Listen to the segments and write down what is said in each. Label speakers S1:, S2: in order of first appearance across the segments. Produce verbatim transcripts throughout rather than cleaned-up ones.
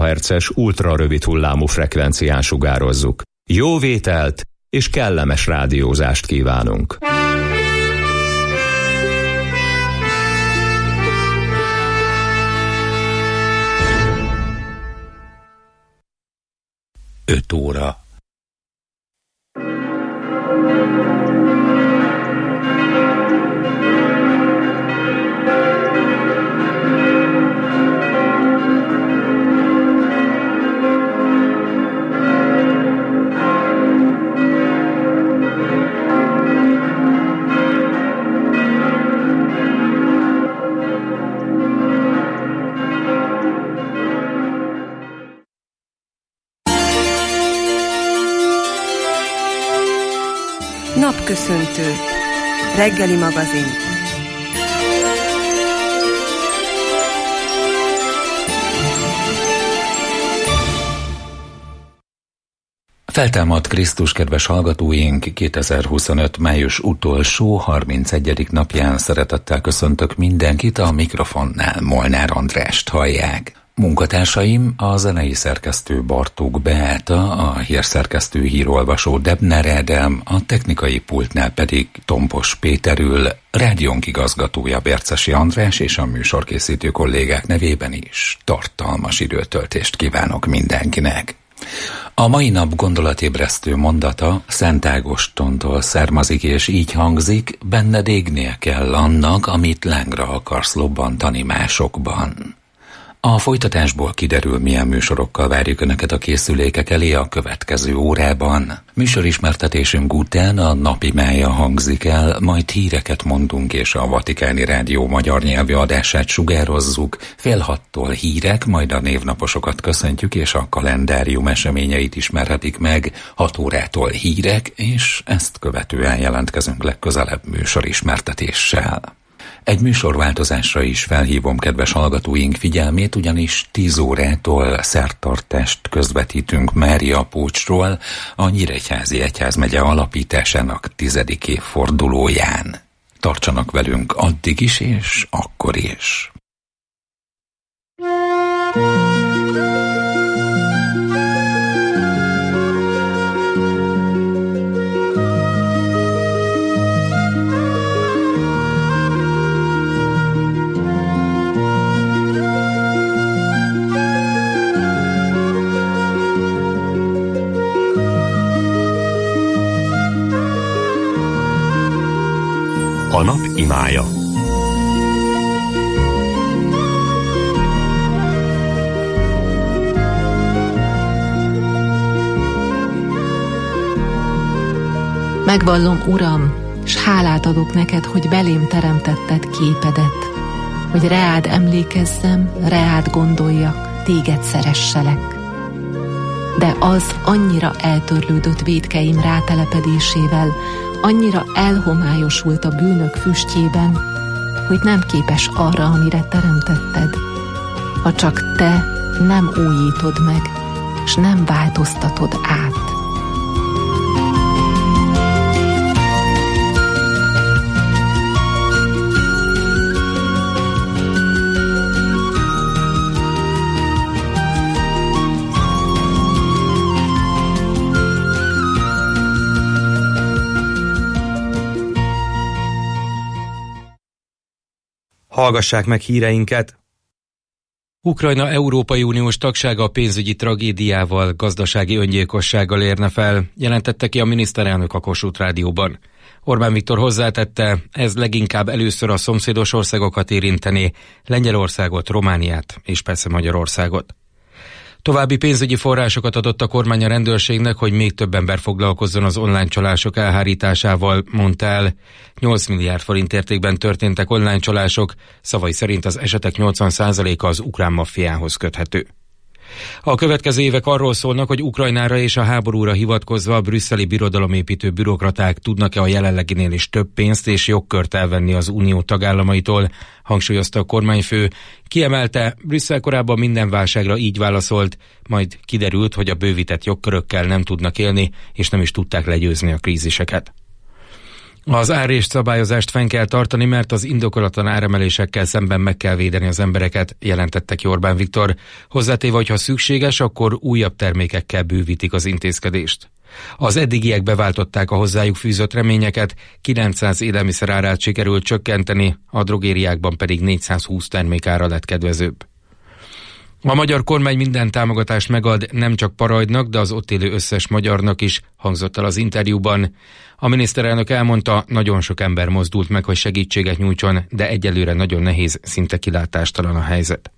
S1: gigahertzes ultrarövid hullámú frekvencián sugározzuk. Jó vételt és kellemes rádiózást kívánunk!
S2: öt óra.
S3: Napköszöntő. Reggeli magazin.
S2: Feltámadt Krisztus, kedves hallgatóink! kétezer-huszonöt. május utolsó, harmincegyedik napján szeretettel köszöntök mindenkit, a mikrofonnál Molnár Andrást hallják. Munkatársaim a zenei szerkesztő Bartók Beáta, a hírszerkesztő hírolvasó Debner Ádám, a technikai pultnál pedig Tompos Péter ül, rádiónk igazgatója Bércesi András, és a műsorkészítő kollégák nevében is tartalmas időtöltést kívánok mindenkinek. A mai nap gondolatébresztő mondata Szent Ágostontól származik, és így hangzik: benned égnie kell annak, amit lángra akarsz lobbantani másokban. A folytatásból kiderül, milyen műsorokkal várjuk Önöket a készülékek elé a következő órában. Műsorismertetésünk után a napi mája hangzik el, majd híreket mondunk, és a Vatikáni Rádió magyar nyelvű adását sugározzuk. Fél hattól hírek, majd a névnaposokat köszöntjük, és a kalendárium eseményeit ismerhetik meg. Hat órától hírek, és ezt követően jelentkezünk legközelebb műsorismertetéssel. Egy műsorváltozásra is felhívom kedves hallgatóink figyelmét, ugyanis tíz órától szertartást közvetítünk Mária Pócsról, a Nyíregyházi Egyházmegye alapításának tizedik évfordulóján. Tartsanak velünk addig is és akkor is.
S1: A nap imája.
S4: Megvallom, Uram, s hálát adok neked, hogy belém teremtetted képedet, hogy reád emlékezzem, reád gondoljak, téged szeresselek. De az annyira eltörlődött vétkeim rátelepedésével, annyira elhomályosult a bűnök füstjében, hogy nem képes arra, amire teremtetted, ha csak te nem újítod meg, s nem változtatod át.
S5: Hallgassák meg híreinket! Ukrajna Európai Uniós tagsága pénzügyi tragédiával, gazdasági öngyilkossággal érne fel, jelentette ki a miniszterelnök a Kossuth Rádióban. Orbán Viktor hozzátette, ez leginkább először a szomszédos országokat érinteni, Lengyelországot, Romániát és persze Magyarországot. További pénzügyi forrásokat adott a kormány a rendőrségnek, hogy még több ember foglalkozzon az online csalások elhárításával, mondta el. nyolc milliárd forint értékben történtek online csalások, szavai szerint az esetek nyolcvan százaléka az ukrán maffiához köthető. A következő évek arról szólnak, hogy Ukrajnára és a háborúra hivatkozva a brüsszeli birodalomépítő bürokraták tudnak-e a jelenleginél is több pénzt és jogkört elvenni az unió tagállamaitól, hangsúlyozta a kormányfő. Kiemelte, Brüsszel korábban minden válságra így válaszolt, majd kiderült, hogy a bővített jogkörökkel nem tudnak élni, és nem is tudták legyőzni a kríziseket. Az árés szabályozást fenn kell tartani, mert az indokolatlan áremelésekkel szemben meg kell védeni az embereket, jelentette ki Orbán Viktor. Hozzátéve, hogy ha szükséges, akkor újabb termékekkel bővítik az intézkedést. Az eddigiek beváltották a hozzájuk fűzött reményeket, kilencszáz élelmiszer árát sikerült csökkenteni, a drogériákban pedig négyszázhúsz termék ára lett kedvezőbb. A magyar kormány minden támogatást megad nem csak Parajdnak, de az ott élő összes magyarnak is, hangzott el az interjúban. A miniszterelnök elmondta, nagyon sok ember mozdult meg, hogy segítséget nyújtson, de egyelőre nagyon nehéz, szinte kilátástalan a helyzet.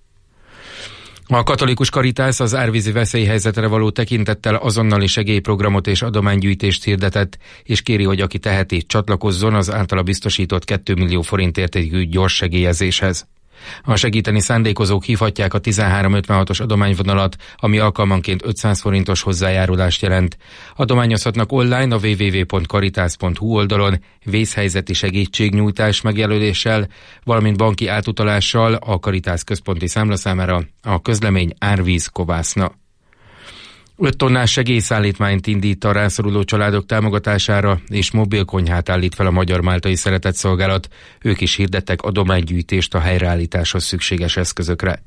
S5: A katolikus Caritas az árvízi veszélyhelyzetre való tekintettel azonnali segélyprogramot és adománygyűjtést hirdetett, és kéri, hogy aki teheti, csatlakozzon az általa biztosított két millió forint értékű gyors segélyezéshez. A segíteni szándékozók hívhatják a tizenhárom ötvenhatos adományvonalat, ami alkalmanként ötszáz forintos hozzájárulást jelent. Adományozhatnak online a double-u double-u double-u pont caritas pont hu oldalon vészhelyzeti segítségnyújtás megjelöléssel, valamint banki átutalással a Caritas központi számlaszámára, a közlemény Árvíz Kovászna. öt tonnás segélyszállítmányt indít a rászoruló családok támogatására, és mobilkonyhát állít fel a Magyar Máltai Szeretetszolgálat. Ők is hirdettek adománygyűjtést a helyreállításhoz szükséges eszközökre.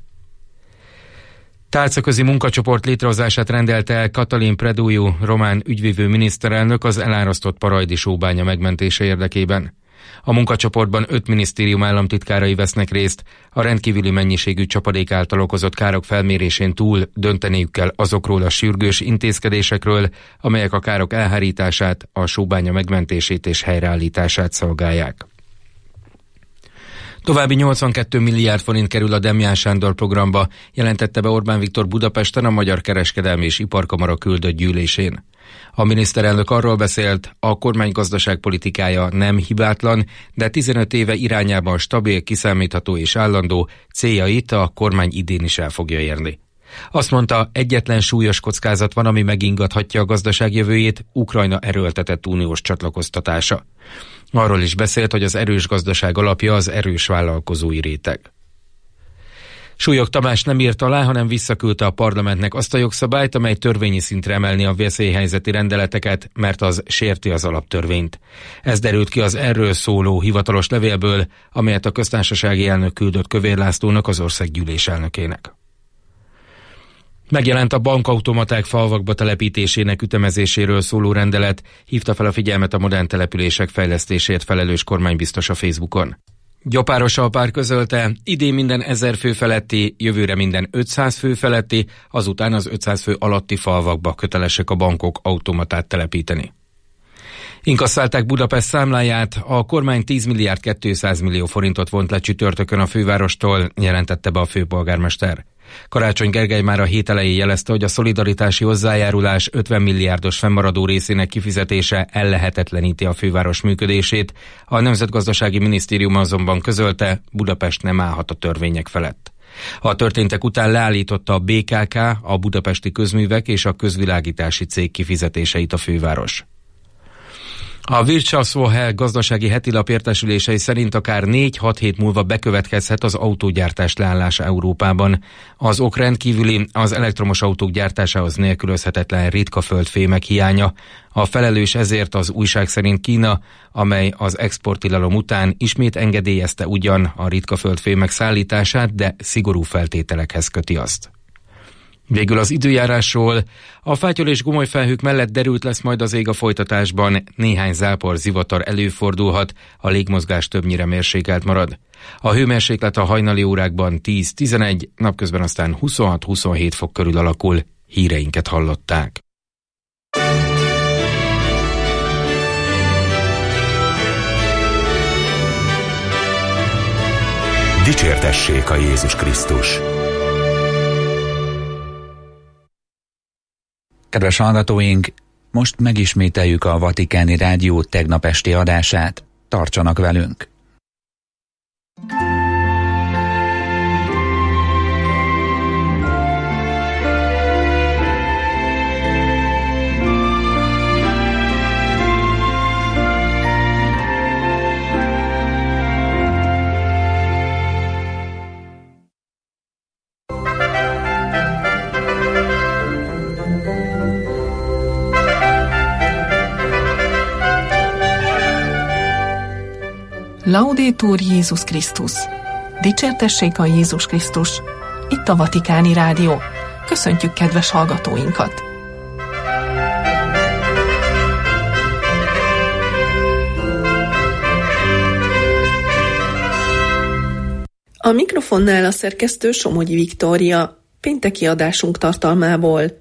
S5: Tálcaközi munkacsoport létrehozását rendelte el Katalin Preduiu román ügyvívő miniszterelnök az elárasztott parajdi sóbánya megmentése érdekében. A munkacsoportban öt minisztérium államtitkárai vesznek részt, a rendkívüli mennyiségű csapadék által okozott károk felmérésén túl dönteniük kell azokról a sürgős intézkedésekről, amelyek a károk elhárítását, a sóbánya megmentését és helyreállítását szolgálják. További nyolcvankettő milliárd forint kerül a Demján Sándor programba, jelentette be Orbán Viktor Budapesten a Magyar Kereskedelmi és Iparkamara küldött gyűlésén. A miniszterelnök arról beszélt, a kormány gazdaságpolitikája nem hibátlan, de tizenöt éve irányában stabil, kiszámítható és állandó, céljait a kormány idén is el fogja érni. Azt mondta, egyetlen súlyos kockázat van, ami megingathatja a gazdaság jövőjét, Ukrajna erőltetett uniós csatlakoztatása. Arról is beszélt, hogy az erős gazdaság alapja az erős vállalkozói réteg. Súlyog Tamás nem írt alá, hanem visszaküldte a parlamentnek azt a jogszabályt, amely törvényi szintre emelni a veszélyhelyzeti rendeleteket, mert az sérti az alaptörvényt. Ez derült ki az erről szóló hivatalos levélből, amelyet a köztársasági elnök küldött Kövér Lászlónak, az országgyűlés elnökének. Megjelent a bankautomaták falvakba telepítésének ütemezéséről szóló rendelet, hívta fel a figyelmet a modern települések fejlesztésért felelős kormánybiztos a Facebookon. Gyopáros Alpár közölte, idén minden ezer fő feletti, jövőre minden ötszáz fő feletti, azután az ötszáz fő alatti falvakba kötelesek a bankok automatát telepíteni. Inkasszálták Budapest számláját, a kormány tíz milliárd kétszáz millió forintot vont le csütörtökön a fővárostól, jelentette be a főpolgármester. Karácsony Gergely már a hét elején jelezte, hogy a szolidaritási hozzájárulás ötven milliárdos fennmaradó részének kifizetése ellehetetleníti a főváros működését. A Nemzetgazdasági Minisztérium azonban közölte, Budapest nem állhat a törvények felett. A történtek után leállította a bé ká ká, a Budapesti Közművek és a Közvilágítási Cég kifizetéseit a főváros. A Wirtschaftswoche gazdasági hetilap értesülései szerint akár négy-hat hét múlva bekövetkezhet az autógyártás leállása Európában. Az ok rendkívüli, az elektromos autók gyártásához nélkülözhetetlen ritka földfémek hiánya. A felelős ezért az újság szerint Kína, amely az exporttilalom után ismét engedélyezte ugyan a ritka földfémek szállítását, de szigorú feltételekhez köti azt. Végül az időjárásról. A fátyol és gomoly felhők mellett derült lesz majd az ég a folytatásban, néhány zápor, zivatar előfordulhat, a légmozgás többnyire mérsékelt marad. A hőmérséklet a hajnali órákban tíz-tizenegy, napközben aztán huszonhat-huszonhét fok körül alakul. Híreinket hallották.
S1: Dicsértessék a Jézus Krisztus!
S2: Kedves hallgatóink, most megismételjük a Vatikáni Rádió tegnap esti adását. Tartsanak velünk!
S6: Laudetur Jézus Krisztus. Dicsértessék a Jézus Krisztus. Itt a Vatikáni Rádió. Köszöntjük kedves hallgatóinkat! A mikrofonnál a szerkesztő Somogyi Viktória, pénteki adásunk tartalmából.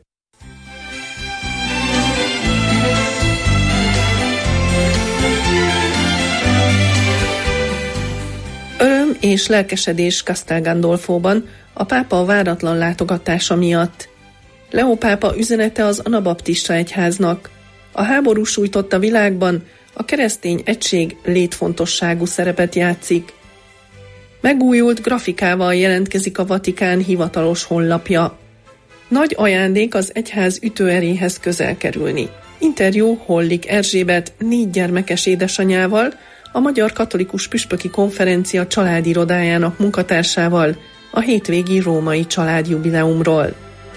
S6: Öröm és lelkesedés Castel Gandolfóban a pápa váratlan látogatása miatt. Leó pápa üzenete az Anabaptista egyháznak. A háború sújtotta világban a keresztény egység létfontosságú szerepet játszik. Megújult grafikával jelentkezik a Vatikán hivatalos honlapja. Nagy ajándék az egyház ütőeréhez közel kerülni. Interjú Hollik Erzsébet négy gyermekes édesanyával, a Magyar Katolikus Püspöki Konferencia családirodájának munkatársával a hétvégi római családjubileumról.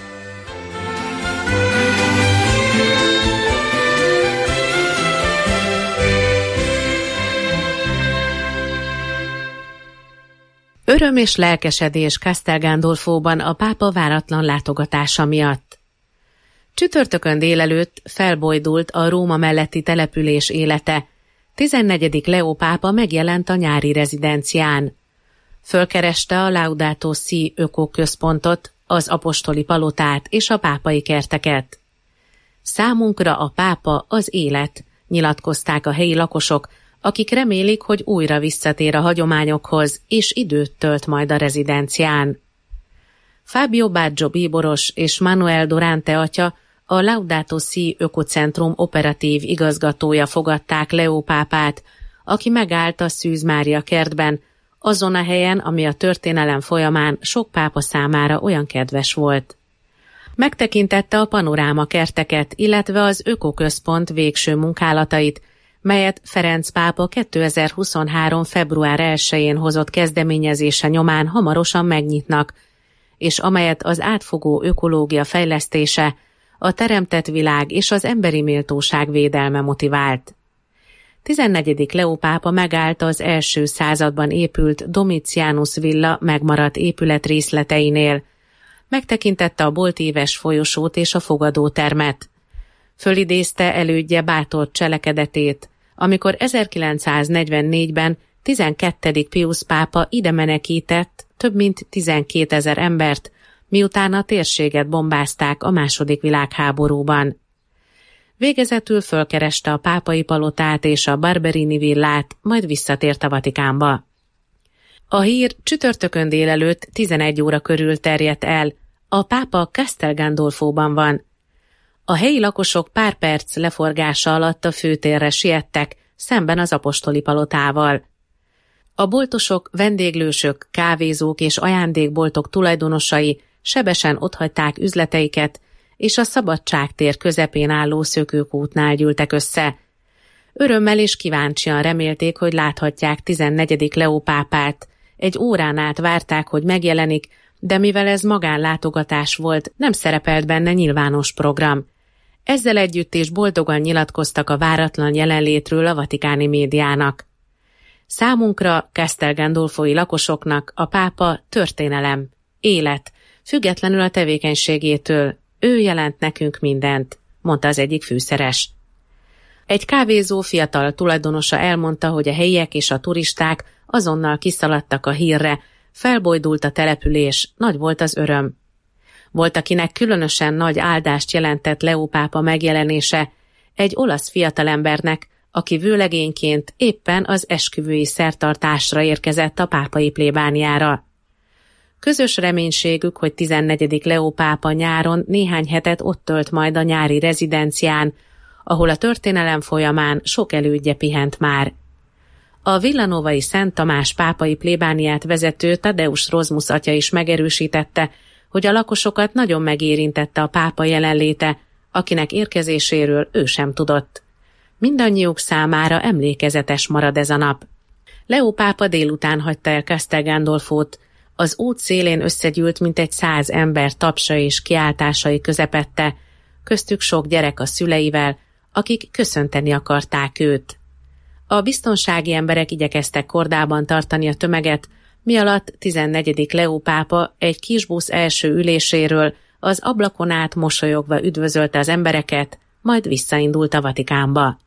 S4: Öröm és lelkesedés Castel Gandolfóban a pápa váratlan látogatása miatt. Csütörtökön délelőtt felbojdult a Róma melletti település élete. tizennegyedik Leó pápa megjelent a nyári rezidencián. Fölkereste a Laudato Si ökoközpontot, az apostoli palotát és a pápai kerteket. Számunkra a pápa az élet, nyilatkozták a helyi lakosok, akik remélik, hogy újra visszatér a hagyományokhoz, és időt tölt majd a rezidencián. Fábio Baggio bíboros és Manuel Durante atya, a Laudato Si ökocentrum operatív igazgatója fogadták Leó pápát, aki megállt a Szűz Mária kertben, azon a helyen, ami a történelem folyamán sok pápa számára olyan kedves volt. Megtekintette a panoráma kerteket, illetve az ökoközpont végső munkálatait, melyet Ferenc pápa kétezer-huszonhárom. február elsején hozott kezdeményezése nyomán hamarosan megnyitnak, és amelyet az átfogó ökológia fejlesztése, a teremtett világ és az emberi méltóság védelme motivált. tizennegyedik Leó pápa megállt az első században épült Domitianus villa megmaradt épület részleteinél, megtekintette a boltíves folyosót és a fogadótermet. Fölidézte elődje bátor cselekedetét, amikor ezerkilencszáznegyvennégyben tizenkettedik Piusz pápa ide menekített több mint tizenkétezer embert, miután a térséget bombázták a második világháborúban. Végezetül fölkereste a pápai palotát és a Barberini villát, majd visszatért a Vatikánba. A hír csütörtökön délelőtt tizenegy óra körül terjedt el, a pápa Castel Gandolfóban van. A helyi lakosok pár perc leforgása alatt a főtérre siettek, szemben az apostoli palotával. A boltosok, vendéglősök, kávézók és ajándékboltok tulajdonosai sebesen otthagyták üzleteiket, és a Szabadságtér közepén álló szökőkútnál gyűltek össze. Örömmel és kíváncsian remélték, hogy láthatják tizennegyedik Leó pápát. Egy órán át várták, hogy megjelenik, de mivel ez magánlátogatás volt, nem szerepelt benne nyilvános program. Ezzel együtt is boldogan nyilatkoztak a váratlan jelenlétről a vatikáni médiának. Számunkra, Castel Gandolfói lakosoknak a pápa történelem, élet, függetlenül a tevékenységétől, ő jelent nekünk mindent, mondta az egyik fűszeres. Egy kávézó fiatal tulajdonosa elmondta, hogy a helyiek és a turisták azonnal kiszaladtak a hírre, felbojdult a település, nagy volt az öröm. Volt, akinek különösen nagy áldást jelentett Leó pápa megjelenése, egy olasz fiatalembernek, aki vőlegényként éppen az esküvői szertartásra érkezett a pápai plébániára. Közös reménységük, hogy tizennegyedik Leó pápa nyáron néhány hetet ott tölt majd a nyári rezidencián, ahol a történelem folyamán sok elődje pihent már. A villanovai Szent Tamás pápai plébániát vezető Tadeusz Rozmus atya is megerősítette, hogy a lakosokat nagyon megérintette a pápa jelenléte, akinek érkezéséről ő sem tudott. Mindannyiuk számára emlékezetes marad ez a nap. Leó pápa délután hagyta el Castel Gandolfót, az út szélén összegyűlt mintegy száz ember tapsa és kiáltásai közepette, köztük sok gyerek a szüleivel, akik köszönteni akarták őt.
S7: A biztonsági emberek igyekeztek kordában tartani a tömeget, mi alatt tizennegyedik Leó pápa egy kis busz első üléséről az ablakon át mosolyogva üdvözölte az embereket, majd visszaindult a Vatikánba.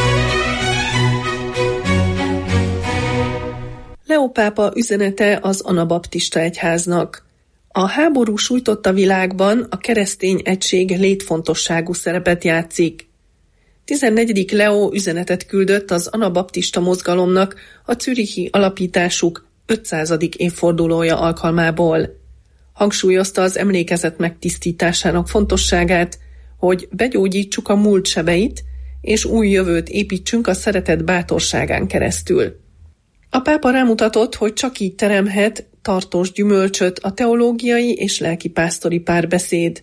S6: Leó pápa üzenete az Anabaptista Egyháznak. A háború sújtotta világban a keresztény egység létfontosságú szerepet játszik. tizennegyedik Leó üzenetet küldött az Anabaptista mozgalomnak a zürichi alapításuk ötszázadik évfordulója alkalmából. Hangsúlyozta az emlékezet megtisztításának fontosságát, hogy begyógyítsuk a múlt sebeit, és új jövőt építsünk a szeretet bátorságán keresztül. A pápa rámutatott, hogy csak így teremhet tartós gyümölcsöt a teológiai és lelkipásztori párbeszéd.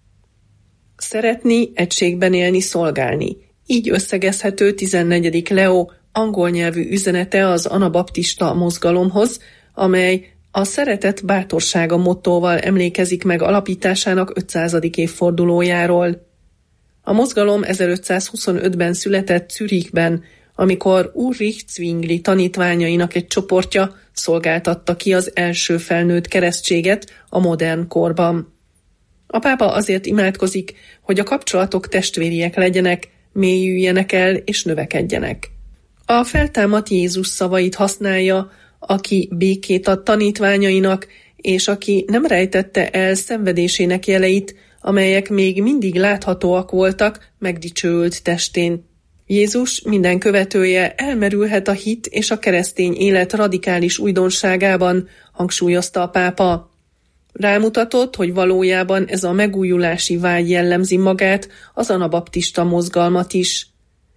S6: Szeretni, egységben élni, szolgálni. Így összegezhető tizennegyedik Leó angol nyelvű üzenete az Anabaptista mozgalomhoz, amely a szeretet bátorsága mottóval emlékezik meg alapításának ötszázadik évfordulójáról. A mozgalom ezerötszázhuszonötben született Zürichben, amikor Ulrich Zwingli tanítványainak egy csoportja szolgáltatta ki az első felnőtt keresztséget a modern korban. A pápa azért imádkozik, hogy a kapcsolatok testvériek legyenek, mélyüljenek el és növekedjenek. A feltámadt Jézus szavait használja, aki békét ad tanítványainak, és aki nem rejtette el szenvedésének jeleit, amelyek még mindig láthatóak voltak megdicsőült testén. Jézus minden követője elmerülhet a hit és a keresztény élet radikális újdonságában, hangsúlyozta a pápa. Rámutatott, hogy valójában ez a megújulási vágy jellemzi magát, az anabaptista mozgalmat is.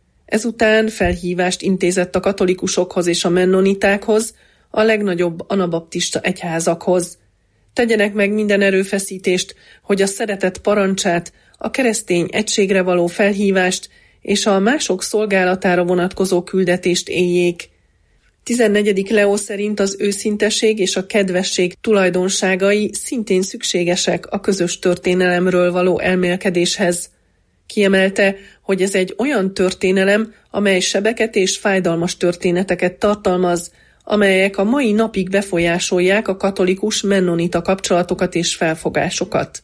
S6: Ezután felhívást intézett a katolikusokhoz és a mennonitákhoz, a legnagyobb anabaptista egyházakhoz. Tegyenek meg minden erőfeszítést, hogy a szeretet parancsát, a keresztény egységre való felhívást és a mások szolgálatára vonatkozó küldetést éljék. tizennegyedik Leó szerint az őszinteség és a kedvesség tulajdonságai szintén szükségesek a közös történelemről való elmélkedéshez. Kiemelte, hogy ez egy olyan történelem, amely sebeket és fájdalmas történeteket tartalmaz, amelyek a mai napig befolyásolják a katolikus mennonita kapcsolatokat és felfogásokat.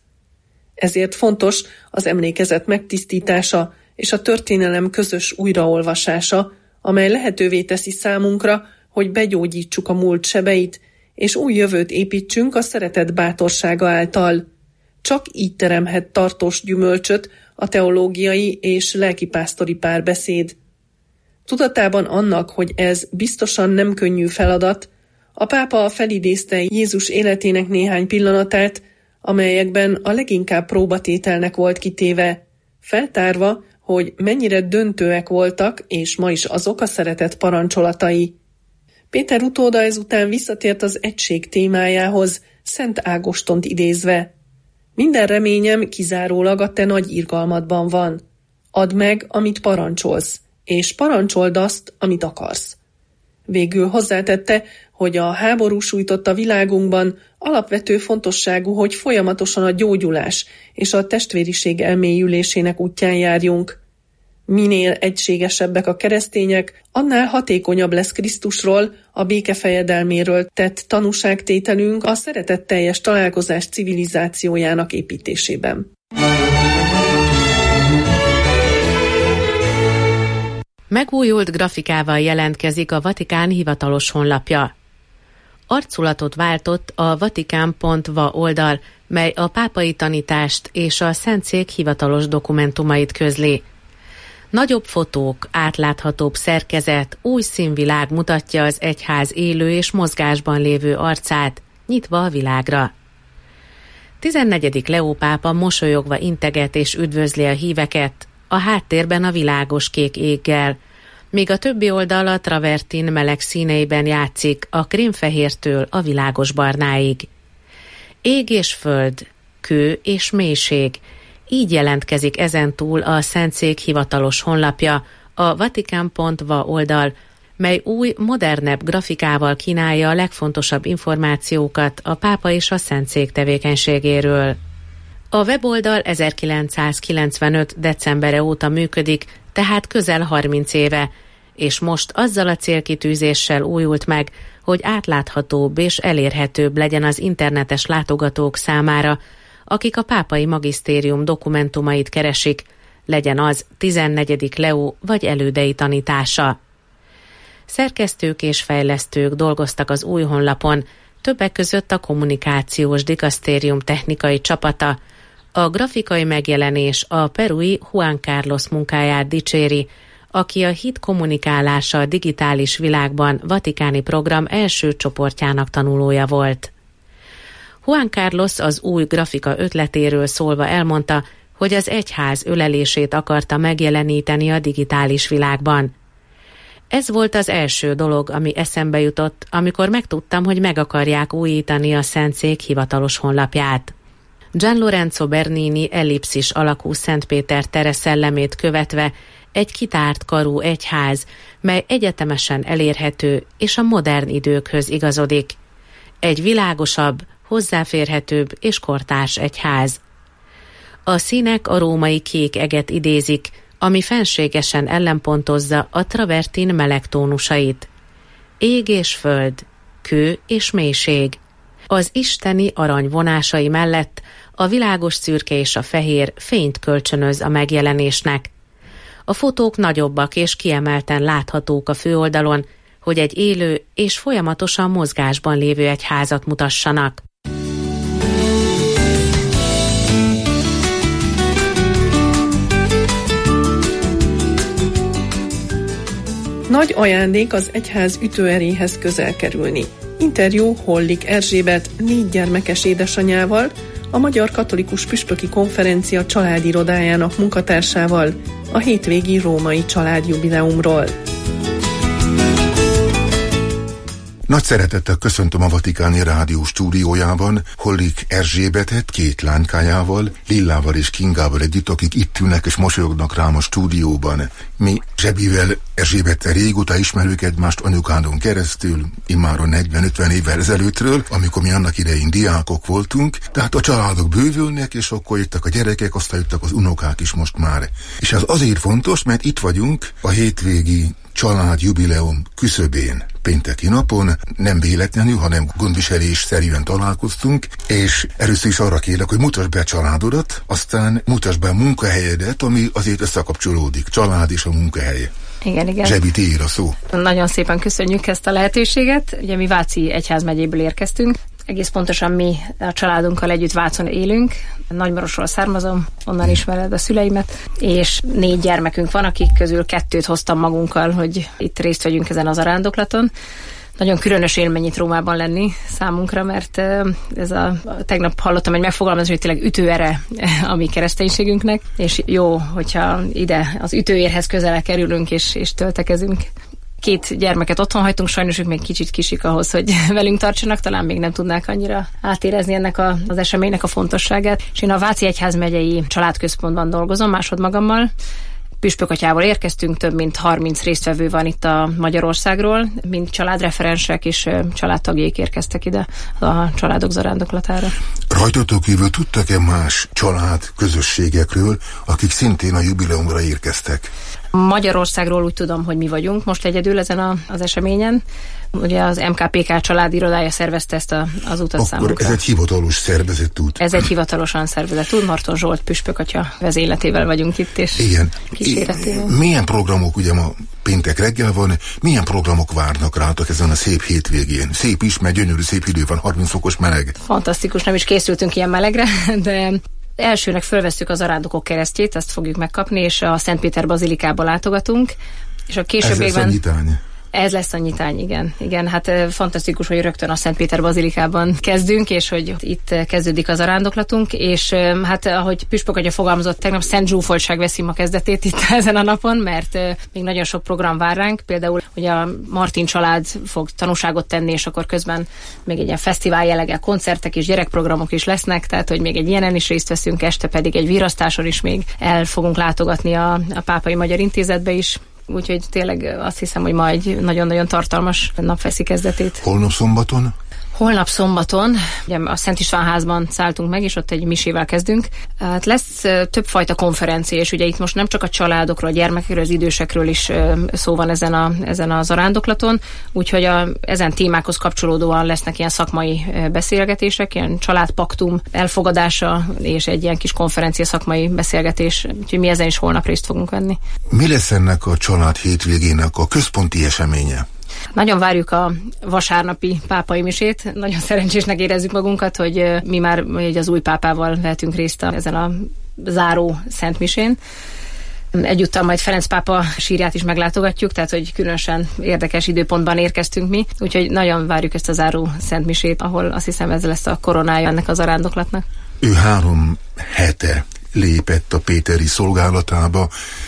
S6: Ezért fontos az emlékezet megtisztítása és a történelem közös újraolvasása, amely lehetővé teszi számunkra, hogy begyógyítsuk a múlt sebeit, és új jövőt építsünk a szeretet bátorsága által. Csak így teremhet tartós gyümölcsöt a teológiai és lelkipásztori párbeszéd. Tudatában annak, hogy ez biztosan nem könnyű feladat, a pápa felidézte Jézus életének néhány pillanatát, amelyekben a leginkább próbatételnek volt kitéve, feltárva, hogy mennyire döntőek voltak, és ma is azok a szeretet parancsolatai. Péter utóda ezután visszatért az egység témájához, Szent Ágostont idézve. Minden reményem kizárólag a te nagy irgalmadban van. Add meg, amit parancsolsz, és parancsold azt, amit akarsz. Végül hozzátette, hogy a háború sújtotta világunkban alapvető fontosságú, hogy folyamatosan a gyógyulás és a testvériség elmélyülésének útján járjunk. Minél egységesebbek a keresztények, annál hatékonyabb lesz Krisztusról, a béke fejedelméről tett tanúságtételünk a szeretetteljes találkozás civilizációjának építésében.
S7: Megújult grafikával jelentkezik a Vatikán hivatalos honlapja. Arculatot váltott a vatikán pont va oldal, mely a pápai tanítást és a Szentszék hivatalos dokumentumait közli. Nagyobb fotók, átláthatóbb szerkezet, új színvilág mutatja az egyház élő és mozgásban lévő arcát, nyitva a világra. tizennegyedik Leó pápa mosolyogva integet és üdvözli a híveket, a háttérben a világos kék éggel, míg a többi oldal a travertin meleg színeiben játszik, a krémfehértől a világos barnáig. Ég és föld, kő és mélység, így jelentkezik ezentúl a Szentszék hivatalos honlapja, a vatikán pont va oldal, mely új, modernebb grafikával kínálja a legfontosabb információkat a pápa és a Szentszék tevékenységéről. A weboldal ezerkilencszázkilencvenöt. decembere óta működik, tehát közel harminc éve, és most azzal a célkitűzéssel újult meg, hogy átláthatóbb és elérhetőbb legyen az internetes látogatók számára, akik a pápai magisztérium dokumentumait keresik, legyen az tizennegyedik Leó vagy elődei tanítása. Szerkesztők és fejlesztők dolgoztak az új honlapon, többek között a kommunikációs dikasztérium technikai csapata. A grafikai megjelenés a perui Juan Carlos munkáját dicséri, aki a hit kommunikálása a digitális világban vatikáni program első csoportjának tanulója volt. Juan Carlos az új grafika ötletéről szólva elmondta, hogy az egyház ölelését akarta megjeleníteni a digitális világban. Ez volt az első dolog, ami eszembe jutott, amikor megtudtam, hogy meg akarják újítani a Szentszék hivatalos honlapját. Gian Lorenzo Bernini ellipszis alakú Szentpéter tere szellemét követve egy kitárt karú egyház, mely egyetemesen elérhető és a modern időkhöz igazodik. Egy világosabb, hozzáférhetőbb és kortárs egyház. A színek a római kék eget idézik, ami fenségesen ellenpontozza a travertin meleg tónusait. Ég és föld, kő és mélység. Az isteni arany vonásai mellett a világos szürke és a fehér fényt kölcsönöz a megjelenésnek. A fotók nagyobbak és kiemelten láthatók a főoldalon, hogy egy élő és folyamatosan mozgásban lévő egyházat mutassanak.
S6: Nagy ajándék az egyház ütőeréhez közel kerülni. Interjú Hollik Erzsébet négy gyermekes édesanyával, a Magyar Katolikus Püspöki Konferencia családirodájának munkatársával a hétvégi római családjubileumról.
S8: Nagy szeretettel köszöntöm a Vatikáni Rádió stúdiójában Hollik Erzsébetet két lánykájával, Lillával és Kingával együtt, akik itt ülnek és mosolyognak rám a stúdióban. Mi Zsebivel, Erzsébettel régóta ismerjük egymást anyukánon keresztül, immáron negyven-ötven évvel ezelőttről, amikor mi annak idején diákok voltunk, tehát a családok bővülnek, és akkor jöttek a gyerekek, aztán jöttek az unokák is most már. És ez azért fontos, mert itt vagyunk a hétvégi családjubileum küszöbén. Pénteki napon nem véletlenül, hanem gondviselésszerűen találkoztunk, és először is arra kérlek, hogy mutasd be a családodat, aztán mutasd be a munkahelyedet, ami azért összekapcsolódik, család és a munkahely.
S9: Igen, igen.
S8: Zsebi, tiéd a szó.
S9: Nagyon szépen köszönjük ezt a lehetőséget. Ugye mi Váci egyházmegyéből érkeztünk. Egész pontosan mi a családunkkal együtt Vácon élünk. Nagymarosról származom, onnan ismered a szüleimet, és négy gyermekünk van, akik közül kettőt hoztam magunkkal, hogy itt részt vegyünk ezen az arándoklaton. Nagyon különös élmény itt Rómában lenni számunkra, mert ez a, tegnap hallottam egy megfogalmazást, hogy tényleg ütőere a mi kereszténységünknek, és jó, hogyha ide az ütőérhez közel kerülünk és, és töltekezünk. Két gyermeket otthon hagytunk, sajnos ők még kicsit kisik ahhoz, hogy velünk tartsanak, talán még nem tudnák annyira átérezni ennek a, az eseménynek a fontosságát. És én a Váci Egyházmegyei Családközpontban dolgozom, másodmagammal. Püspökatyából érkeztünk, több mint harminc résztvevő van itt a Magyarországról, mind családreferensek és családtagjaik érkeztek ide a családok zarándoklatára.
S8: Rajtatok kívül tudtak-e más család közösségekről, akik szintén a jubileumra érkeztek?
S9: Magyarországról úgy tudom, hogy mi vagyunk most egyedül ezen a, az eseményen. Ugye az em ká pé ká családirodája szervezte ezt a, az utat
S8: Akkor
S9: számunkra.
S8: Ez egy hivatalos szervezet út.
S9: Ez egy hivatalosan szervezett út. Marton Zsolt püspökatya vezényletével vagyunk itt, és
S8: igen.
S9: kíséretével.
S8: Milyen programok, ugye ma péntek reggel van, milyen programok várnak rátok ezen a szép hétvégén? Szép is, mert gyönyörű szép idő van, harminc fokos meleg.
S9: Fantasztikus, nem is készültünk ilyen melegre, de elsőnek fölvesszük az arándokok keresztjét, ezt fogjuk megkapni, és a Szentpéter bazilikába látogatunk. És a későbbiekben...
S8: Ez lesz a nyitány.
S9: Ez lesz a nyitány, igen. Igen, hát fantasztikus, hogy rögtön a Szentpéter bazilikában kezdünk, és hogy itt kezdődik az arándoklatunk, és hát ahogy püspökatya fogalmazott, tegnap Szent Zsúfoltság veszi a kezdetét itt ezen a napon, mert még nagyon sok program vár ránk, például hogy a Martin család fog tanúságot tenni, és akkor közben még egy ilyen fesztivál jelleggel koncertek és gyerekprogramok is lesznek, tehát hogy még egy ilyenen is részt veszünk, este pedig egy virasztáson is még el fogunk látogatni a, a Pápai Magyar Intézetbe is. Úgyhogy tényleg azt hiszem, hogy ma egy nagyon-nagyon tartalmas nap veszi kezdetét.
S8: Holnap szombaton?
S9: Holnap szombaton, ugye a Szent István házban szálltunk meg, és ott egy misével kezdünk. Hát lesz többfajta konferencia, és ugye itt most nem csak a családokról, a gyermekekről, az idősekről is szó van ezen a, ezen a zarándoklaton, úgyhogy a, ezen témákhoz kapcsolódóan lesznek ilyen szakmai beszélgetések, ilyen családpaktum elfogadása, és egy ilyen kis konferencia szakmai beszélgetés, úgyhogy mi ezen is holnap részt fogunk venni.
S8: Mi lesz ennek a család hétvégének a központi eseménye?
S9: Nagyon várjuk a vasárnapi pápai misét. Nagyon szerencsésnek érezzük magunkat, hogy mi már az új pápával vehetünk részt ezen a záró szentmisén. Egyúttal majd Ferenc pápa sírját is meglátogatjuk, tehát hogy különösen érdekes időpontban érkeztünk mi, úgyhogy nagyon várjuk ezt a záró szentmisét, ahol azt hiszem ez lesz a koronája ennek az zarándoklatnak.
S8: Ő három hete lépett a péteri szolgálatába.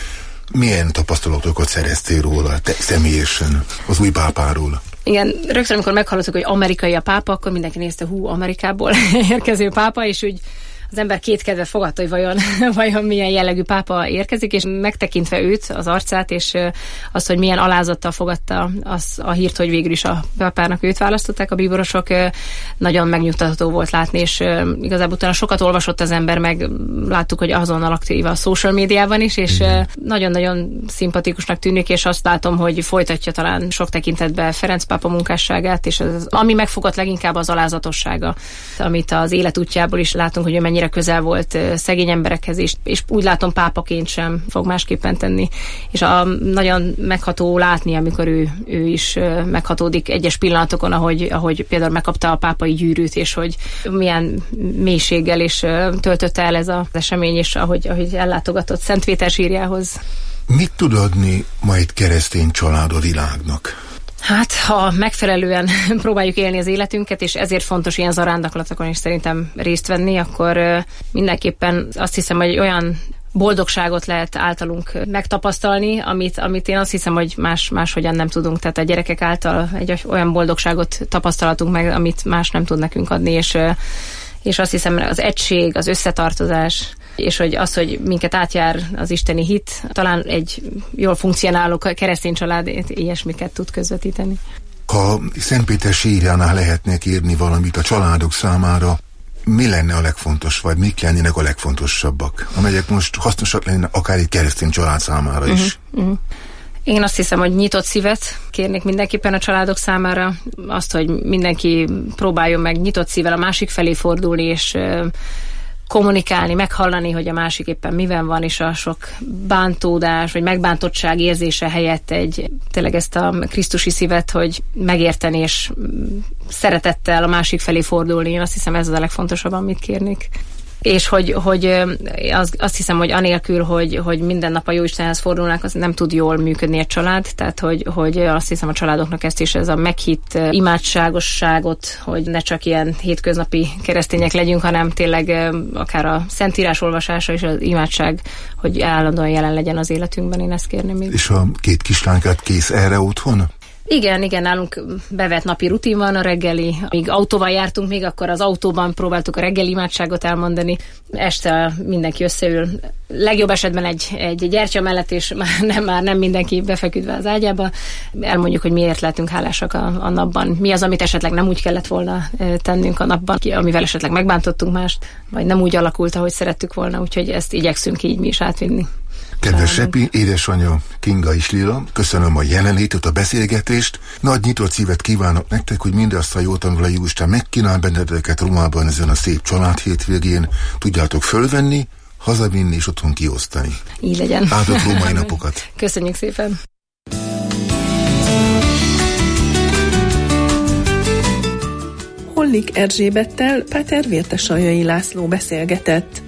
S8: Milyen tapasztalatokat szereztél róla, te személyesen, az új pápáról?
S9: Igen, rögtön amikor meghallottuk, hogy amerikai a pápa, akkor mindenki nézte, hú, Amerikából érkező pápa, és úgy az ember kétkedve fogadta, hogy vajon, vajon milyen jellegű pápa érkezik, és megtekintve őt, az arcát, és azt, hogy milyen alázattal fogadta az a hírt, hogy végül is a pápának őt választották a bíborosok, nagyon megnyugtató volt látni, és igazából utána sokat olvasott az ember, meg láttuk, hogy azonnal aktív a social médiában is, és nagyon-nagyon szimpatikusnak tűnik, és azt látom, hogy folytatja talán sok tekintetben Ferenc pápa munkásságát, és az, ami megfogott leginkább az alázatossága, amit az életútjából is látunk, hogy ő mennyire közel volt szegény emberekhez is, és úgy látom, pápaként sem fog másképpen tenni. És a, nagyon megható látni, amikor ő, ő is meghatódik egyes pillanatokon, ahogy, ahogy például megkapta a pápai gyűrűt, és hogy milyen mélységgel is töltötte el ez az esemény, és ahogy, ahogy ellátogatott Szent Péter sírjához.
S8: Mit tud adni majd keresztény család a világnak?
S9: Hát, ha megfelelően próbáljuk élni az életünket, és ezért fontos ilyen zarándoklatokon is szerintem részt venni, akkor mindenképpen azt hiszem, hogy olyan boldogságot lehet általunk megtapasztalni, amit, amit én azt hiszem, hogy más, máshogyan nem tudunk. Tehát a gyerekek által egy olyan boldogságot tapasztalatunk meg, amit más nem tud nekünk adni, és, és azt hiszem, az egység, az összetartozás, és hogy az, hogy minket átjár az isteni hit, talán egy jól funkcionáló keresztény család ilyesmiket tud közvetíteni.
S8: Ha Szent Péter sírjánál lehetnek írni valamit a családok számára, mi lenne a legfontos, vagy mik lennének a legfontosabbak, amelyek most hasznosak lenne akár egy keresztény család számára is? Uh-huh, uh-huh.
S9: Én azt hiszem, hogy nyitott szívet kérnék mindenképpen a családok számára, azt, hogy mindenki próbáljon meg nyitott szívvel a másik felé fordulni, és kommunikálni, meghallani, hogy a másik éppen miben van, és a sok bántódás, vagy megbántottság érzése helyett egy tényleg ezt a krisztusi szívet, hogy megérteni, és szeretettel a másik felé fordulni. Én azt hiszem, ez az a legfontosabb, amit kérnék. És hogy, hogy az, azt hiszem, hogy anélkül, hogy, hogy minden nap a Jóistenhez fordulnak, az nem tud jól működni egy család, tehát hogy, hogy azt hiszem a családoknak ezt is, ez a meghitt imádságosságot, hogy ne csak ilyen hétköznapi keresztények legyünk, hanem tényleg akár a Szentírás olvasása és az imádság, hogy állandóan jelen legyen az életünkben, én ezt kérném még.
S8: És a két kislánkát kész erre otthon?
S9: Igen, igen, nálunk bevett napi rutin van a reggeli. Míg autóval jártunk még, akkor az autóban próbáltuk a reggeli imádságot elmondani. Este mindenki összeül. Legjobb esetben egy, egy gyertya mellett, és már nem, már nem mindenki befeküdve az ágyába. Elmondjuk, hogy miért lehetünk hálásak a, a napban. Mi az, amit esetleg nem úgy kellett volna tennünk a napban, amivel esetleg megbántottunk mást, vagy nem úgy alakult, ahogy szerettük volna. Úgyhogy ezt igyekszünk így mi is átvinni.
S8: Kedves Sepi, édesanyja Kinga és Lila, köszönöm a jelenlétet, a beszélgetést. Nagy nyitott szívet kívánok nektek, hogy mindazt a jót, amivel a Jóisten megkínál benneteket Rómában ezen a szép család hétvégén tudjátok fölvenni, hazavinni és otthon kiosztani.
S9: Így legyen.
S8: Áldott római napokat.
S9: Köszönjük szépen.
S6: Hollik Erzsébettel Páter Vértesaljai László beszélgetett.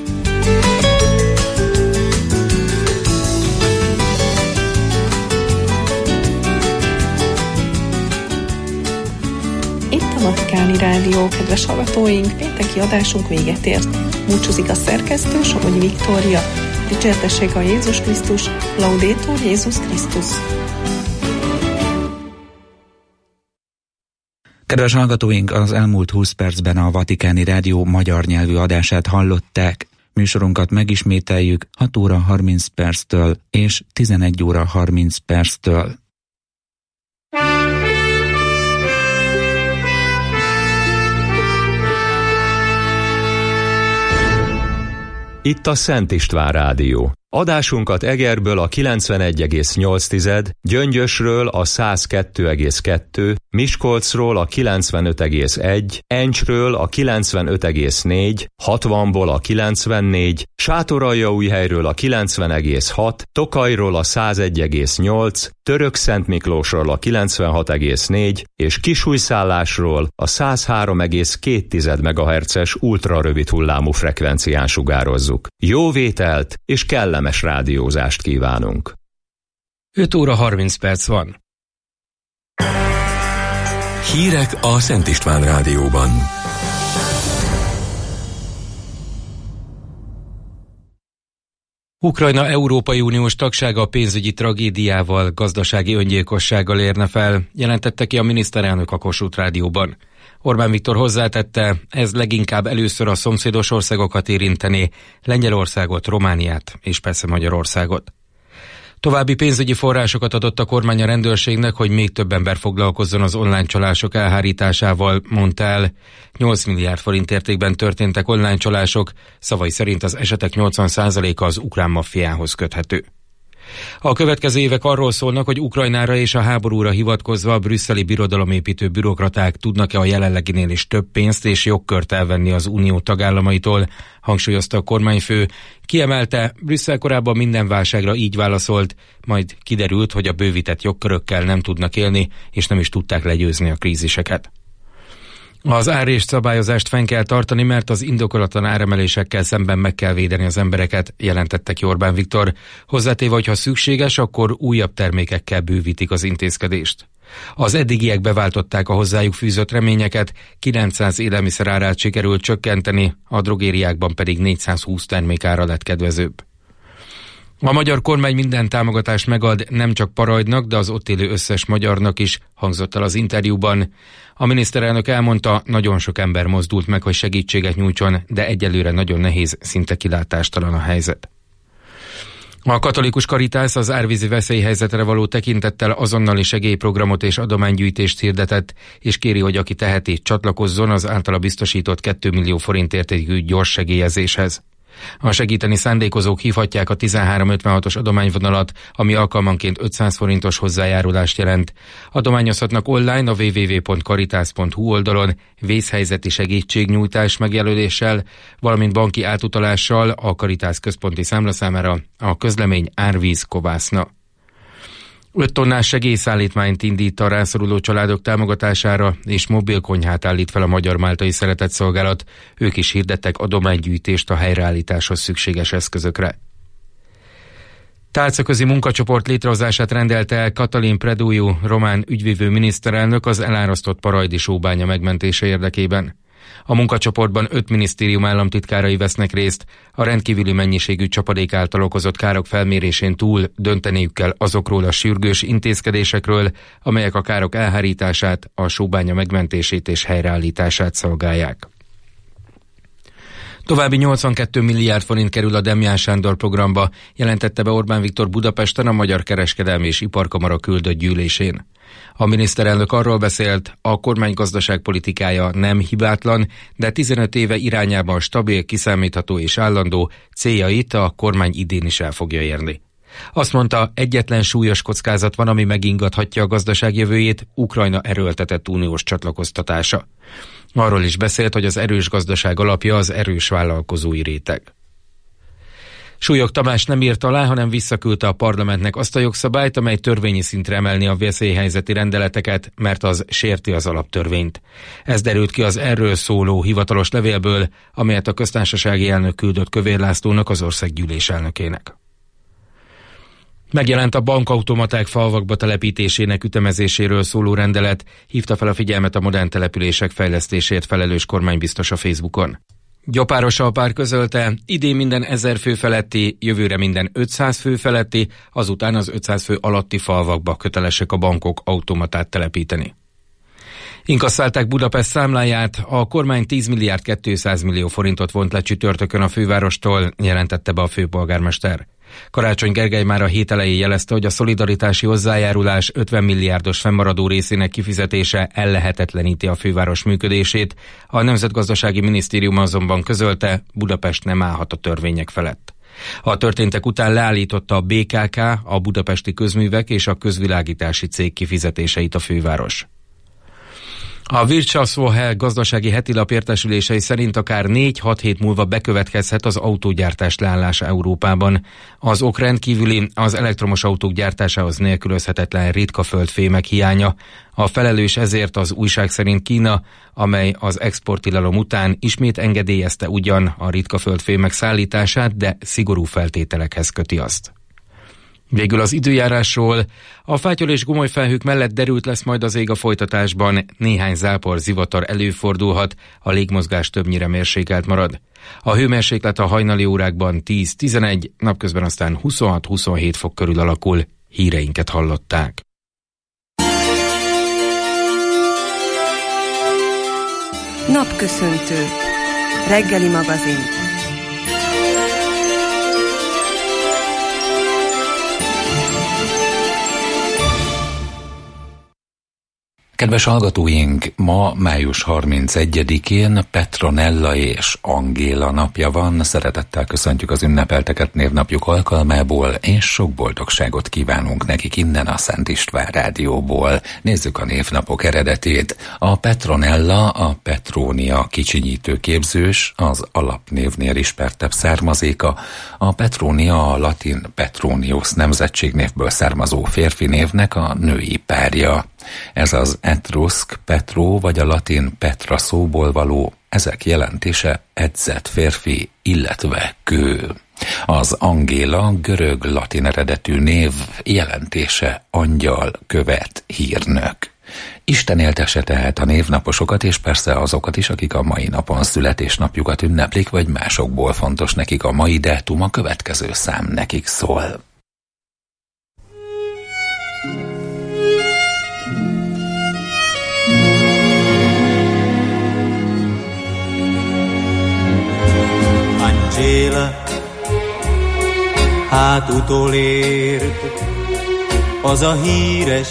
S6: Vatikáni Rádió, kedves hallgatóink, pénteki adásunk véget ért. Búcsúzik a szerkesztő, Somogyi Viktória. Dicsértessék a Jézus Krisztus, Laudétur Jézus Krisztus.
S2: Kedves hallgatóink, az elmúlt húsz percben a Vatikáni Rádió magyar nyelvű adását hallották. Műsorunkat megismételjük hat óra harminc perctől és tizenegy óra harminc perctől.
S1: Itt a Szent István Rádió. Adásunkat Egerből a kilencvenegy egész nyolc, Gyöngyösről a száz kettő egész kettő, Miskolcról a kilencvenöt egész egy, Encsről a kilencvenöt egész négy, hatvanból a kilencvennégy, Sátoraljaújhelyről a kilencven egész hat, Tokajról a száz egy egész nyolc, Törökszentmiklósról a kilencvenhat egész négy és Kisújszállásról a száz három egész két megahertzes ultrarövid hullámú frekvencián sugározzuk. Jó vételt és kellemes rádiózást kívánunk!
S5: öt óra harminc perc van.
S10: Hírek a Szent István Rádióban.
S5: Ukrajna Európai Uniós tagsága pénzügyi tragédiával, gazdasági öngyilkossággal érne fel, jelentette ki a miniszterelnök a Kossuth Rádióban. Orbán Viktor hozzátette, ez leginkább először a szomszédos országokat érinteni, Lengyelországot, Romániát és persze Magyarországot. További pénzügyi forrásokat adott a kormány a rendőrségnek, hogy még több ember foglalkozzon az online csalások elhárításával, mondta el. nyolc milliárd forint értékben történtek online csalások, szavai szerint az esetek nyolcvan százaléka az ukrán maffiához köthető. A következő évek arról szólnak, hogy Ukrajnára és a háborúra hivatkozva a brüsszeli birodalomépítő bürokraták tudnak-e a jelenleginél is több pénzt és jogkört elvenni az unió tagállamaitól, hangsúlyozta a kormányfő. Kiemelte, Brüsszel korábban minden válságra így válaszolt, majd kiderült, hogy a bővített jogkörökkel nem tudnak élni, és nem is tudták legyőzni a kríziseket. Az ár és szabályozást fenn kell tartani, mert az indokolatlan áremelésekkel szemben meg kell védeni az embereket, jelentette ki Orbán Viktor. Hozzátéve, hogy ha szükséges, akkor újabb termékekkel bővítik az intézkedést. Az eddigiek beváltották a hozzájuk fűzött reményeket, kilencszáz élelmiszer árát sikerült csökkenteni, a drogériákban pedig négyszázhúsz termék ára lett kedvezőbb. A magyar kormány minden támogatást megad nem csak Parajdnak, de az ott élő összes magyarnak is, hangzott el az interjúban. A miniszterelnök elmondta, nagyon sok ember mozdult meg, hogy segítséget nyújtson, de egyelőre nagyon nehéz, szinte kilátástalan a helyzet. A katolikus Caritas az árvízi veszélyhelyzetre való tekintettel azonnali segélyprogramot és adománygyűjtést hirdetett, és kéri, hogy aki teheti, csatlakozzon az általa biztosított két millió forint értékű gyors segélyezéshez. A segíteni szándékozók hívhatják a tizenhárom ötvenhatos adományvonalat, ami alkalmanként ötszáz forintos hozzájárulást jelent. Adományozhatnak online a double-u double-u double-u pont caritas pont hu oldalon vészhelyzeti segítségnyújtás megjelöléssel, valamint banki átutalással a Caritas központi számlaszámára, a közlemény Árvíz Kovászna. öt tonnás segélyszállítmányt indít a rászoruló családok támogatására, és mobil konyhát állít fel a Magyar Máltai Szeretetszolgálat. Ők is hirdettek adománygyűjtést a helyreállításhoz szükséges eszközökre. Tálcaközi munkacsoport létrehozását rendelte el Katalin Preduiu román ügyvivő miniszterelnök az elárasztott parajdi sóbánya megmentése érdekében. A munkacsoportban öt minisztérium államtitkárai vesznek részt, a rendkívüli mennyiségű csapadék által okozott károk felmérésén túl dönteniük kell azokról a sürgős intézkedésekről, amelyek a károk elhárítását, a sóbánya megmentését és helyreállítását szolgálják. További nyolcvankét milliárd forint kerül a Demján Sándor programba, jelentette be Orbán Viktor Budapesten a Magyar Kereskedelmi és Iparkamara küldött gyűlésén. A miniszterelnök arról beszélt, a kormány gazdaságpolitikája nem hibátlan, de tizenöt éve irányában stabil, kiszámítható és állandó, céljait a kormány idén is el fogja érni. Azt mondta, egyetlen súlyos kockázat van, ami megingathatja a gazdaság jövőjét, Ukrajna erőltetett uniós csatlakoztatása. Arról is beszélt, hogy az erős gazdaság alapja az erős vállalkozói réteg. Súlyog Tamás nem írt alá, hanem visszaküldte a parlamentnek azt a jogszabályt, amely törvényi szintre emelni a veszélyhelyzeti rendeleteket, mert az sérti az alaptörvényt. Ez derült ki az erről szóló hivatalos levélből, amelyet a köztársasági elnök küldött Kövér Lászlónak, az országgyűlés elnökének. Megjelent a bankautomaták falvakba telepítésének ütemezéséről szóló rendelet, hívta fel a figyelmet a modern települések fejlesztésért felelős kormánybiztos a Facebookon. Gyopáros Alpár közölte, idén minden ezer fő feletti, jövőre minden ötszáz fő feletti, azután az ötszáz fő alatti falvakba kötelesek a bankok automatát telepíteni. Inkasszálták Budapest számláját, a kormány tíz milliárd kétszáz millió forintot vont le csütörtökön a fővárostól, jelentette be a főpolgármester. Karácsony Gergely már a hét elején jelezte, hogy a szolidaritási hozzájárulás ötven milliárdos fennmaradó részének kifizetése ellehetetleníti a főváros működését. A Nemzetgazdasági Minisztérium azonban közölte, Budapest nem állhat a törvények felett. A történtek után leállította a bé ká ká, a Budapesti Közművek és a közvilágítási cég kifizetéseit a főváros. A Wirtschaftswoche gazdasági hetilap értesülései szerint akár négy-hat hét múlva bekövetkezhet az autógyártás leállása Európában. Az ok rendkívüli, az elektromos autók gyártásához nélkülözhetetlen ritka földfémek hiánya. A felelős ezért az újság szerint Kína, amely az exporttilalom után ismét engedélyezte ugyan a ritka földfémek szállítását, de szigorú feltételekhez köti azt. Végül az időjárásról. A fátyol és gomoly felhők mellett derült lesz majd az ég a folytatásban, néhány zápor, zivatar előfordulhat, a légmozgás többnyire mérsékelt marad. A hőmérséklet a hajnali órákban tíz-tizenegy, napközben aztán huszonhat-huszonhét fok körül alakul. Híreinket hallották.
S3: Napköszöntő. Reggeli magazin.
S2: Kedves hallgatóink, ma május harmincegyedikén Petronella és Angéla napja van. Szeretettel köszöntjük az ünnepelteket névnapjuk alkalmából, és sok boldogságot kívánunk nekik innen a Szent István Rádióból. Nézzük a névnapok eredetét. A Petronella, a Petrónia kicsinyítő képzős, az alapnévnél ismertebb származéka. A Petrónia a latin Petronius nemzetségnévből származó férfi névnek a női párja. Ez az etruszk, Petró vagy a latin Petra szóból való, ezek jelentése edzett férfi, illetve kő. Az Angéla görög-latin eredetű név, jelentése angyal, követ, hírnök. Isten éltesse tehát a névnaposokat, és persze azokat is, akik a mai napon születésnapjukat ünneplik, vagy másokból fontos nekik a mai dátum, a következő szám nekik szól.
S11: Angéla, hát utolért az a híres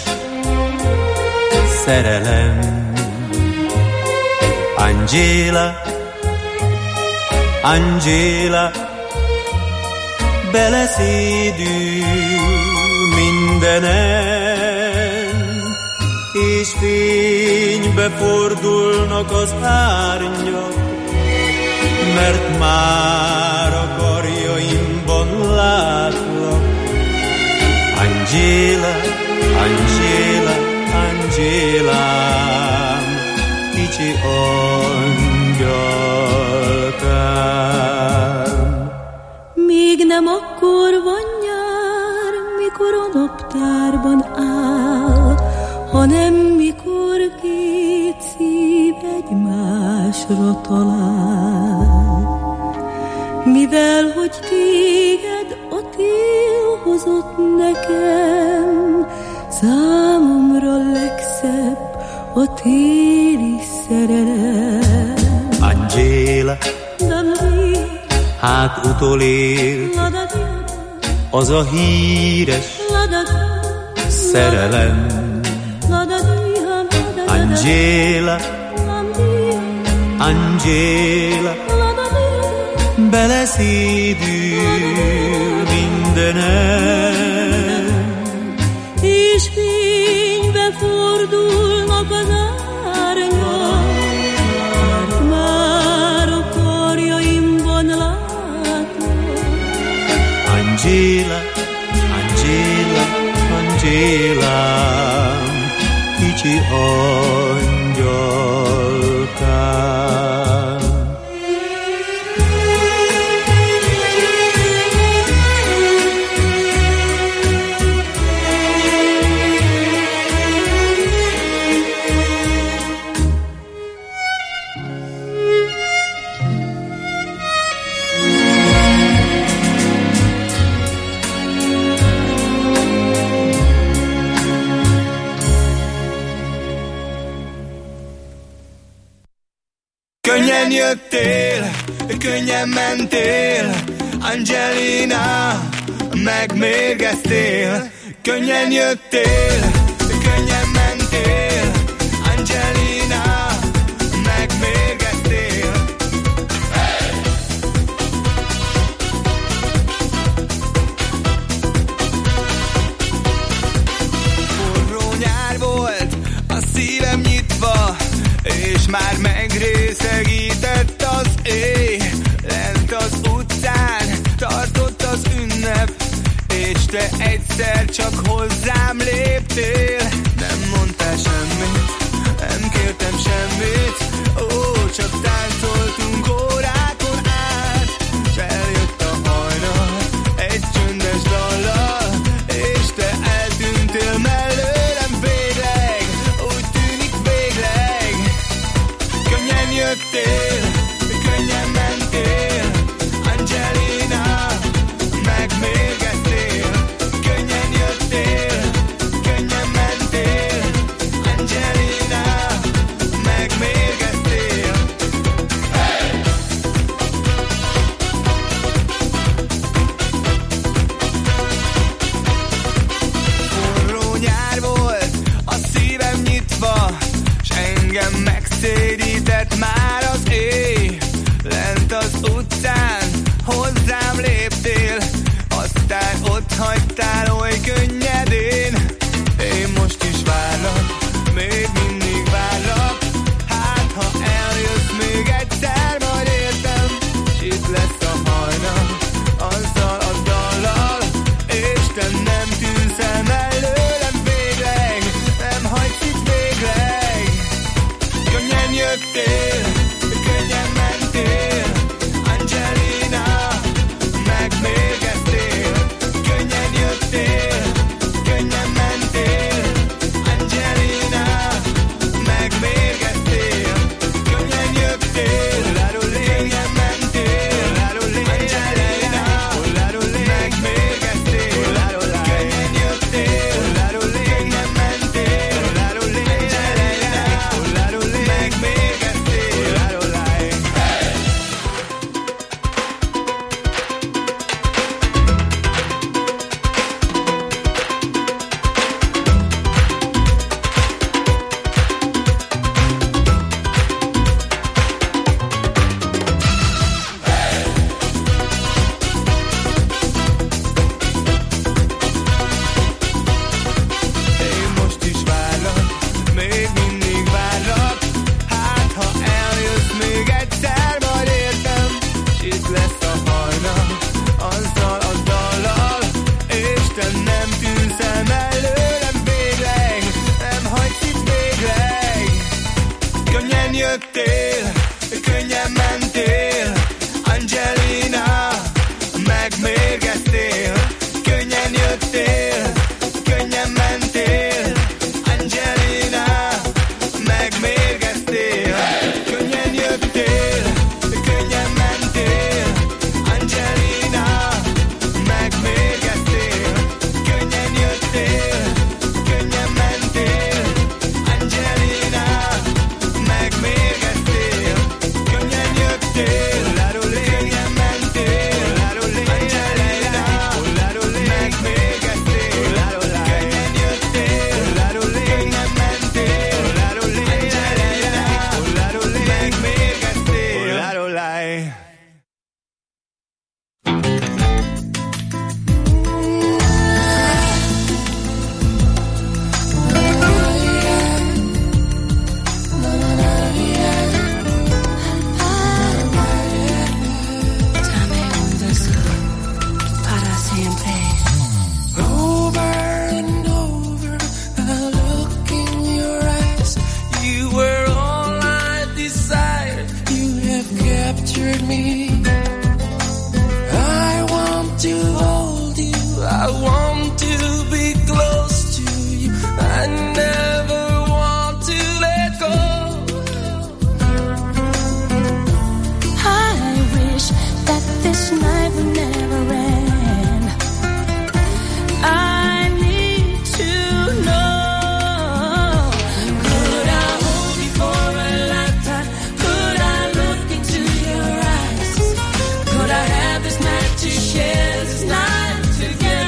S11: szerelem. Angéla, Angéla, beleszédül mindenen, és fénybe fordulnak az árnyak, mert már a karjaimban látlak. Angéla, Angéla, Angélám, kicsi angyalkám.
S12: Még nem akkor van nyár, mikor a naptárban áll, hanem mikor két szív egymásra talál. Mivel, hogy téged a tél hozott nekem, számomra legszebb a téli szerelem.
S11: Angéla, hát utolért az a híres szerelem. Angéla, Angéla, beleszédül mindenen,
S12: és fénybe fordulnak az árnyak, mert már a karjaimban látlak.
S11: Angéla, Angéla, Angélám, kicsi angyalkám.
S13: Könnyen jöttél, könnyen mentél, Angelina, megmérgeztél. Könnyen jöttél, könnyen mentél, Angelina, megmérgeztél. Forró nyár volt, a szívem nyitva, és már megrészegített az éj. Lent az utcán tartott az ünnep, és te egyszer csak hozzám léptél. Nem mondtál semmit, nem kértem semmit, ó, csak táncoltunk órákon át. S eljött a hajnal egy csöndes dallal, és te eltűntél mellőlem végleg. Úgy tűnik végleg. Könnyen jöttél, könnyen mentél, Angelina, megmérgeztél. Könnyen jöttél, könnyen mentél, Angelina, megmérgeztél. Hey! Forró nyár volt, a szívem nyitva, s engem megszédített már az éj. Lent az utcán hozzám léptél, aztán ott hagytál oly könnyedén. Én most is várlak, még mindig várlak, hát ha eljössz még egyszer, majd értem, s itt lesz a hajnal, azzal a dallal, és te nem tűnsz el mellőlem végleg, nem hagysz itt végleg. Könnyen jöttél, könnyen mentél, Angelina, megmérgeztél. Könnyen jöttél, könnyen mentél, Angelina, megmérgeztél. Könnyen jöttél, könnyen mentél, Angelina, megmérgeztél. Könnyen jöttél, könnyen mentél, Angelina,
S12: to share this night together.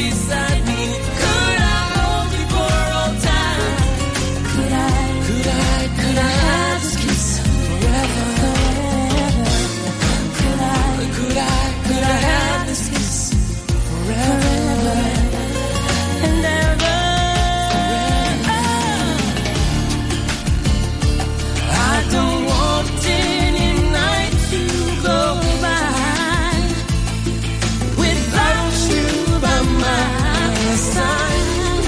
S13: beside me? Could I hold you for all time? Could I, could I, could I have this kiss forever? Could I, could I, could I have this kiss forever and ever? I don't want any night to go by without you by my side.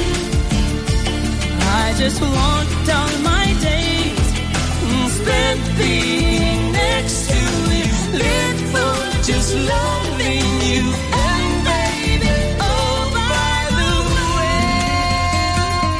S13: I just want all my days spent being next to you, live for just loving you. And baby, oh by the way,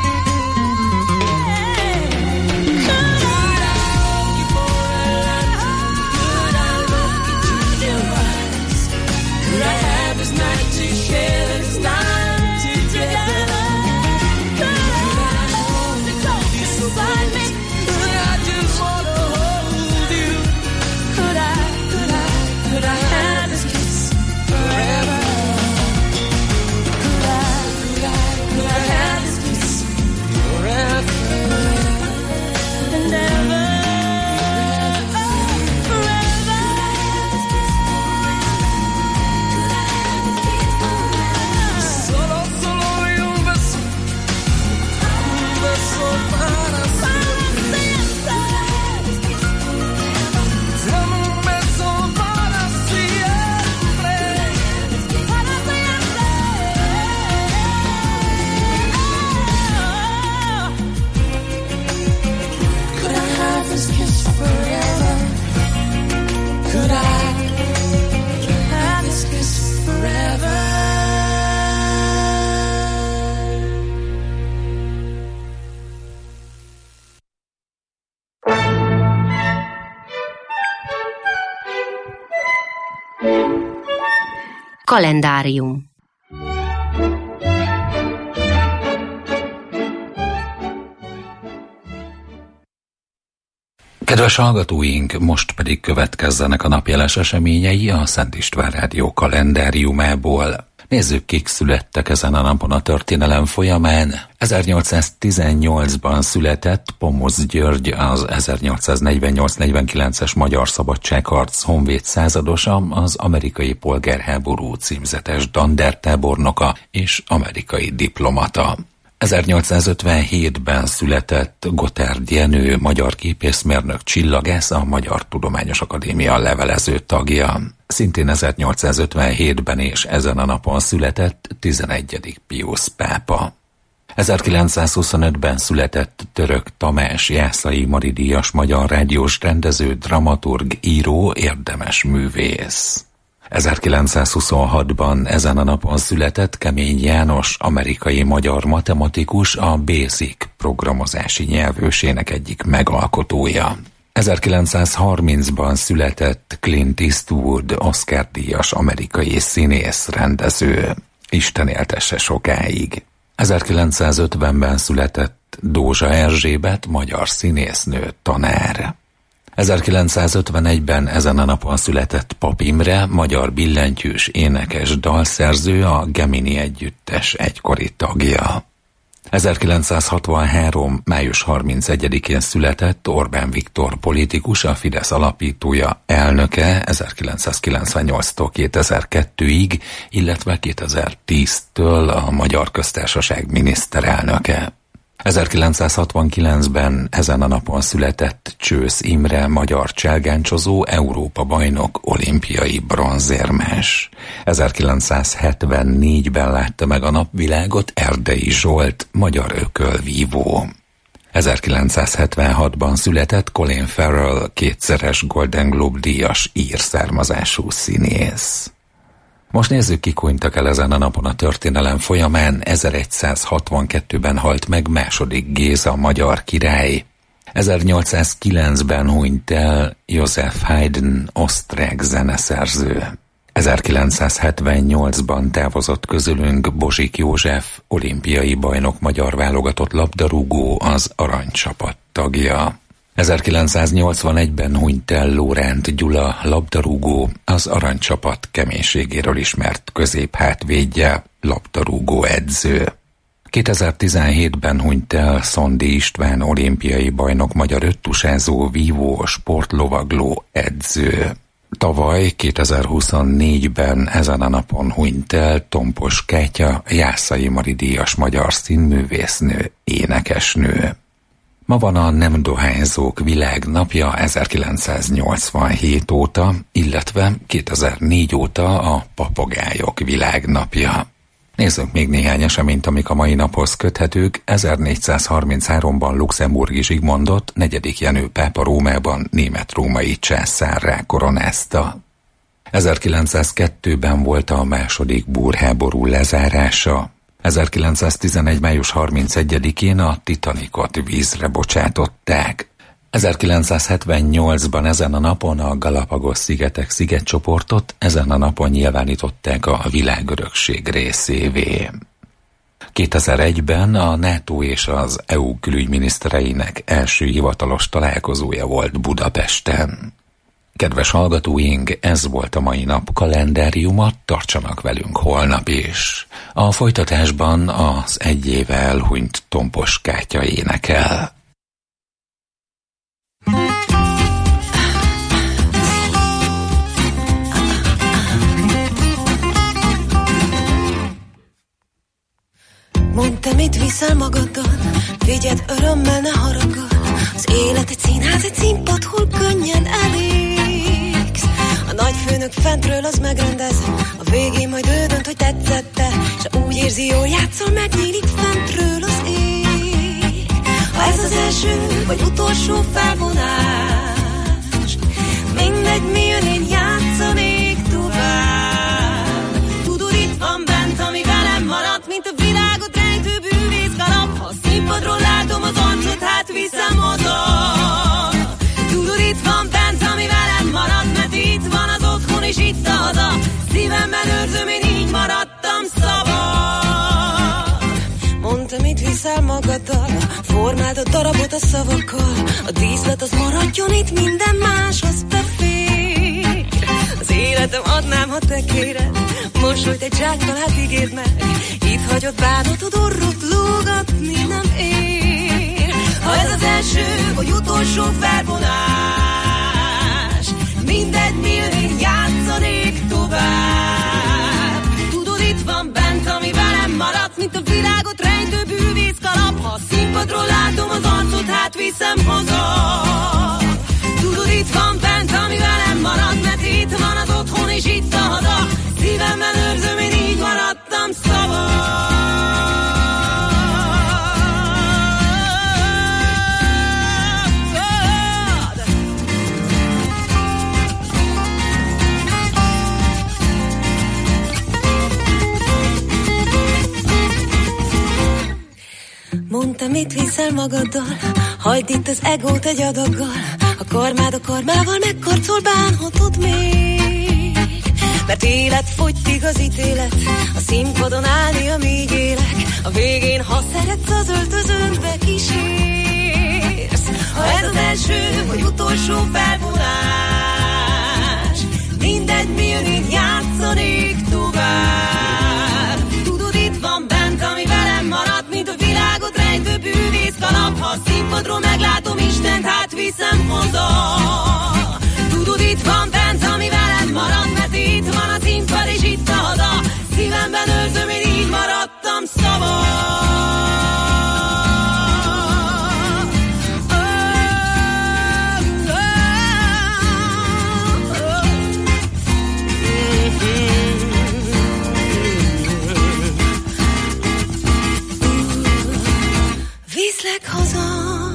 S13: could I hold you for a lifetime? Could I look into your eyes? Could I have this night to share this night together? Could I hold you close beside me? Could I just wanna hold you? Could I, could I, could I have this kiss forever? Could I, could I, could I have this kiss forever and ever? Forever. Solo, solo y un beso, un beso para siempre. Dame un beso para siempre. Para siempre. Could I have this kiss forever? Could I have this kiss forever?
S14: Kalendárium.
S2: Kedves hallgatóink, most pedig következzenek a napjeles eseményei a Szent István Rádió kalendáriumából. Nézzük, kik születtek ezen a napon a történelem folyamán. ezernyolcszáztizennyolcban született Pomoz György, az ezernyolcszáznegyvennyolc negyvenkilences Magyar Szabadságharc honvéd századosa, az amerikai polgárháború címzetes dandártábornoka és amerikai diplomata. ezernyolcszázötvenhétben született Gotthárd Jenő, magyar képészmérnök, csillagász, a Magyar Tudományos Akadémia levelező tagja. Szintén ezernyolcszázötvenhétben és ezen a napon született tizenegyedik Piusz pápa. ezerkilencszázhuszonötben született Török Tamás, Jászai Mari díjas magyar rádiós rendező, dramaturg, író, érdemes művész. ezerkilencszázhuszonhatban ezen a napon született Kemény János, amerikai magyar matematikus, a BASIC programozási nyelvősének egyik megalkotója. ezerkilencszázharmincban született Clint Eastwood, Oscar-díjas amerikai színész, rendező. Isten éltesse sokáig. ezerkilencszázötvenben született Dózsa Erzsébet, magyar színésznő, tanár. ezerkilencszázötvenegyben ezen a napon született Pap Imre, magyar billentyűs, énekes, dalszerző, a Gemini együttes egykori tagja. ezerkilencszázhatvanhárom. május harmincegyedikén született Orbán Viktor politikus, a Fidesz alapítója, elnöke ezerkilencszázkilencvennyolctól kétezer-kettőig, illetve kétezer-tíztől a Magyar Köztársaság miniszterelnöke. ezerkilencszázhatvankilencben ezen a napon született Csősz Imre, magyar cselgáncsozó, Európa bajnok, olimpiai bronzérmes. ezerkilencszázhetvennégyben látta meg a napvilágot Erdei Zsolt, magyar ökölvívó. ezerkilencszázhetvenhatban született Colin Farrell, kétszeres Golden Globe díjas ír származású színész. Most nézzük, kik hunytak el ezen a napon a történelem folyamán. ezeregyszázhatvankettőben halt meg második Géza magyar király. ezernyolcszázkilencben hunyt el Joseph Haydn, osztrák zeneszerző. ezerkilencszázhetvennyolcban távozott közülünk Bozsik József, olimpiai bajnok, magyar válogatott labdarúgó, az aranycsapat tagja. ezerkilencszáznyolcvanegyben hunyt el Lóránt Gyula, labdarúgó, az aranycsapat keménységéről ismert középhátvédje. labdarúgó edző. kétezer-tizenhétben hunyt el Szondi István olimpiai bajnok, magyar öttusázó, vívó, sportlovagló edző. Tavaly kétezer-huszonnégyben ezen a napon hunyt el Tompos Kátya, Jászai Mari díjas magyar színművésznő, énekesnő. Ma van a nem dohányzók világnapja ezerkilencszáznyolcvanhét óta, illetve kétezer-négy óta a papagájok világnapja. Nézzünk még néhány eseményt, amik a mai naphoz köthetők. ezernégyszázharmincháromban Luxemburgi Zsigmondot negyedik Jenő pápa Rómában német-római császárrá koronázta. ezerkilencszázkettőben volt a második búrháború lezárása. ezerkilencszáztizenegy. május harmincegyedikén a Titanicot vízre bocsátották. ezerkilencszázhetvennyolcban ezen a napon a Galapagos-szigetek szigetcsoportot ezen a napon nyilvánították a világörökség részévé. kétezer-egyben a NATO és az é u külügyminisztereinek első hivatalos találkozója volt Budapesten. Kedves hallgatóink, ez volt a mai nap kalendáriuma, tartsanak velünk holnap is. A folytatásban az egy éve elhunyt Tompos Kátya énekel.
S14: Mondd, te mit viszel magaddal, vigyed örömmel, ne haragad. Az élet egy színház, egy színpad, hol könnyen elégsz. A nagyfőnök fentről az megrendez, a végén majd ő dönt, hogy tetszette, s úgy érzi, jól játszol, megnyílik fentről az ég. Ha ez az első vagy utolsó felvonás, mindegy, mi jön, én játszanék tovább. Tudod, itt van bent, ami velem maradt, mint a világot rejtő bűvész galap. Ha a színpadról látom az arcot, hát viszem oda. Tudod, itt van bent, ami velem maradt, mert itt van az otthon és itt a haza. Szívemben őrzöm, én így maradtam szabad. Mondd, te mit viszel magaddal, formáld a darabot a szavakkal. A díszlet az maradjon itt, minden más az befér. Az életem adnám, ha te kéred, mosolyt egy zsákkal, hát ígérd meg. Itt hagyod bánatod, orrot lógatni nem ér. Ha ez az első vagy utolsó felvonás, mindegy, mi jön, én játszanék tovább. Tudod, itt van bent, ami velem maradt, mint a világot rejtő bűvész kalap. Ha a színpadról látom az arcot, hát viszem haza. Tudod, itt van bent, ami velem maradt, mert itt van az otthon és itt a haza. Szívemben őrzöm, én így maradtam szabad. Mondd, te mit viszel magaddal, hagyd itt az egót egy adaggal. A karmád a karmával megkarcol, bánhatod még. Mert életfogytig az ítélet, a színpadon állni, amíg élek. A végén, ha szeretsz, az öltözőnkbe kísérsz. Ha ez az első vagy utolsó felvonás, mindegy, mi jön, én játszanék tovább. Tudod, itt van bent, ami velem maradt, mint a világot rejtő bűvész kalap. Ha a színpadról meglátom Istent, hát viszem haza. Tudod, itt van bent, ami velem maradt, mert itt van a színpad és itt a haza. Szívemben őrzöm, én így maradtam szabad. Viszlek haza.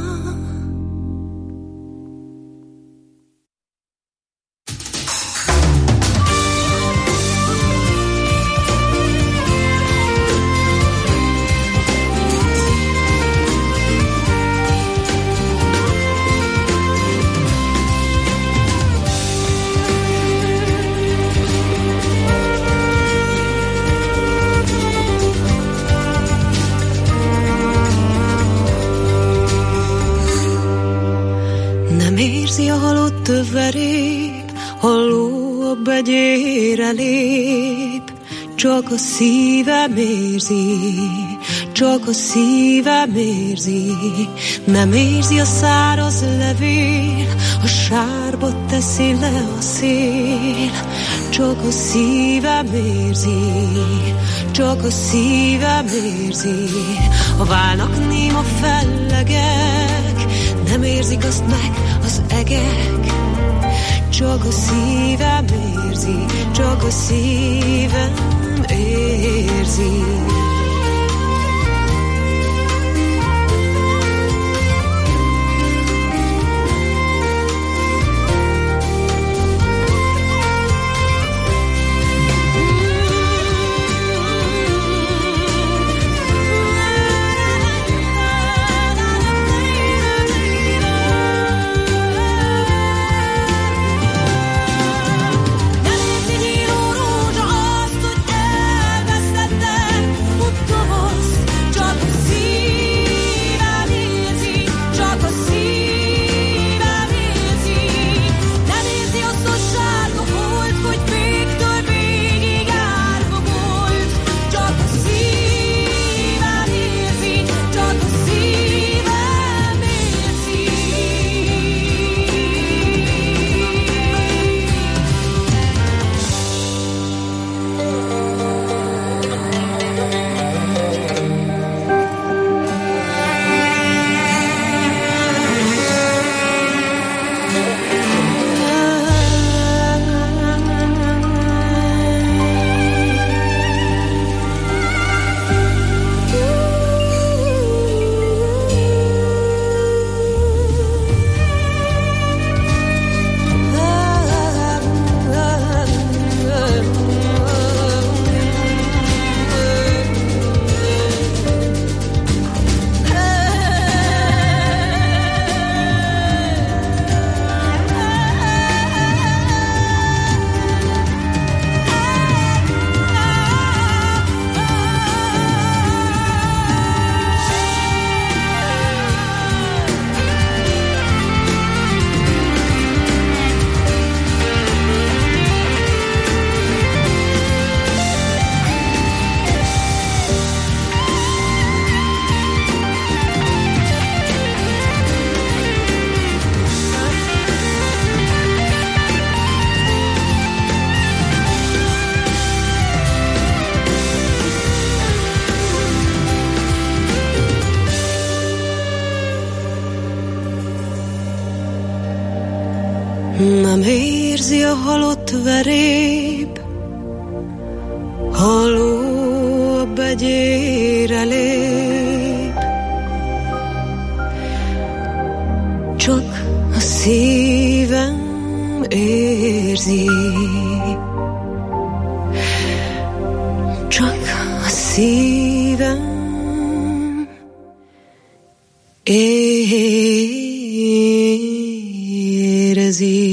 S14: Érzi a halott töverép, halló a begyére lép.
S15: csak a szívem érzi, csak a szívem érzi, nem érzi a száraz levél, a sárba teszi le a szél, csak a szívem érzi, csak a szívem érzi, a válnak néma fellegek, nem érzik azt meg az egek, csak a szívem érzi, csak a szívem érzi. Nem érzi a halott veréb, haló a begyére lép, csak a szívem érzi, csak a szívem érzi.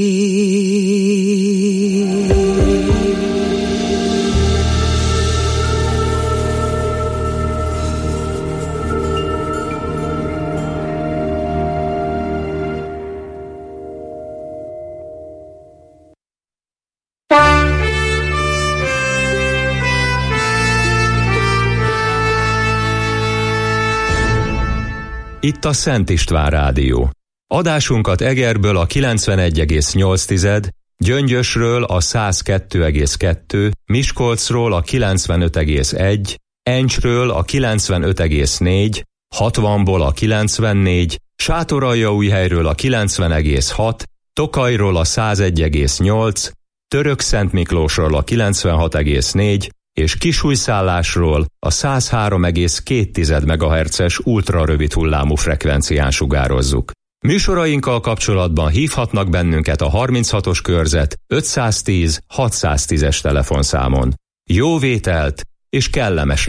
S1: Itt a Szent István Rádió. Adásunkat Egerből a kilencvenegy egész nyolc, Gyöngyösről a száz kettő egész kettő, Miskolcról a kilencvenöt egész egy, Encsről a kilencvenöt egész négy, hatvanból a kilencvennégy, Sátoraljaújhelyről a kilencven egész hat, Tokajról a százegy egész nyolc, Törökszentmiklósról a kilencvenhat egész négy, és Kisújszállásról a száz három egész két megahertzes ultrarövid hullámú frekvencián sugározzuk. Műsorainkkal kapcsolatban hívhatnak bennünket a harminchatos körzet ötszáztíz hatszáztízes telefonszámon. Jó vételt és kellemes